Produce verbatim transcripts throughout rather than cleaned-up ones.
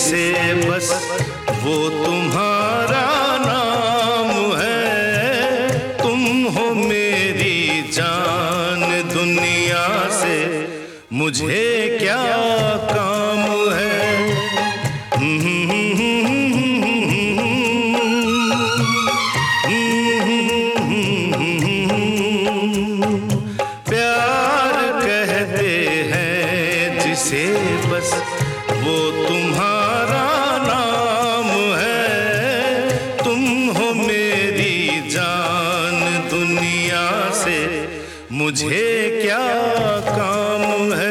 जिसे बस वो तुम्हारा नाम है। तुम हो मेरी जान, दुनिया से मुझे क्या काम है। प्यार कहते हैं जिसे बस वो तुम्हारा नाम है। तुम हो मेरी जान, दुनिया से मुझे क्या काम है।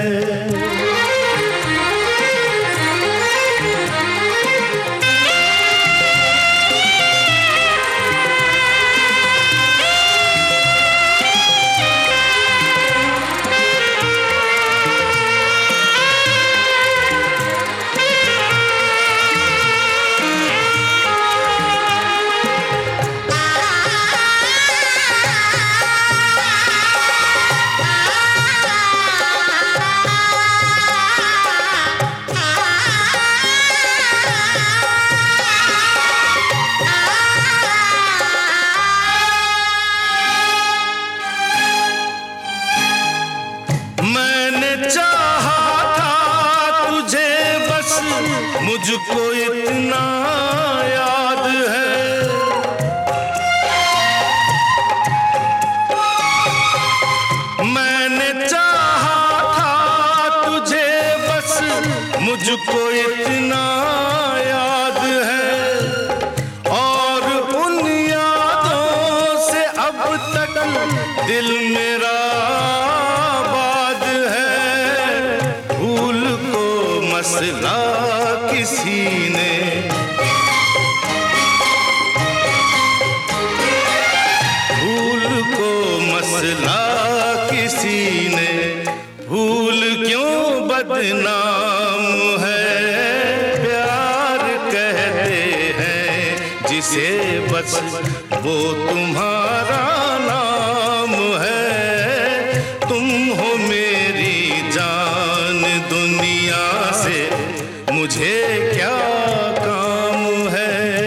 मुझको इतना याद है, मैंने चाहा था तुझे बस, मुझको इतना याद है। और उन यादों से अब तक दिल मेरा आबाद है। भूल को मसला किसी ने, भूल को मसला किसी ने, भूल क्यों बदनाम है। प्यार कहते हैं जिसे बस वो तुम्हारा नाम है। तुम हो मेरी जान, दुनिया से मुझे क्या काम है।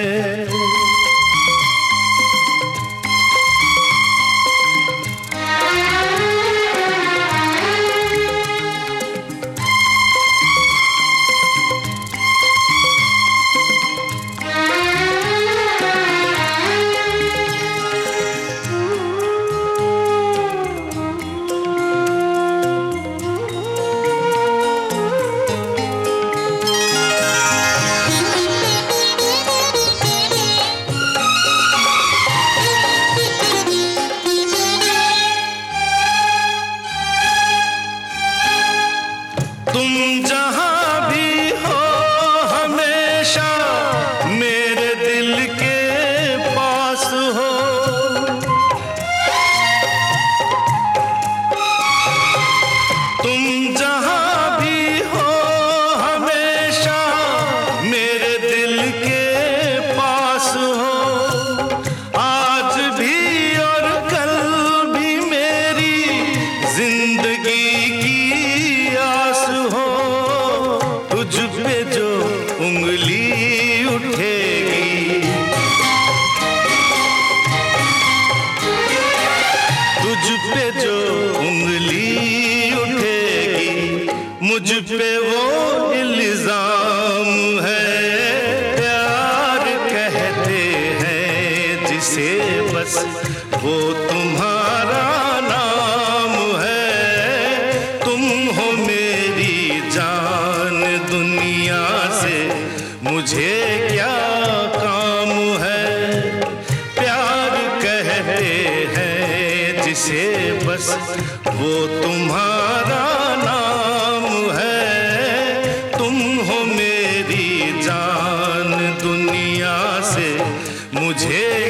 तुम जहां भी हो हमेशा मेरे दिल के पास हो। तुम जहां भी हो हमेशा मेरे दिल के पास हो। आज भी और कल भी मेरी जिंदगी की तुझ पे जो उंगली उठेगी, तुझ पे जो उंगली उठेगी, मुझ पे वो इल्जाम है। प्यार कहते हैं जिसे बस वो तुम्हारा नाम है। तुम हो मेरी जान, दुनिया से मुझे क्या काम है। प्यार कहते हैं जिसे बस वो तुम्हारा नाम है। तुम हो मेरी जान, दुनिया से मुझे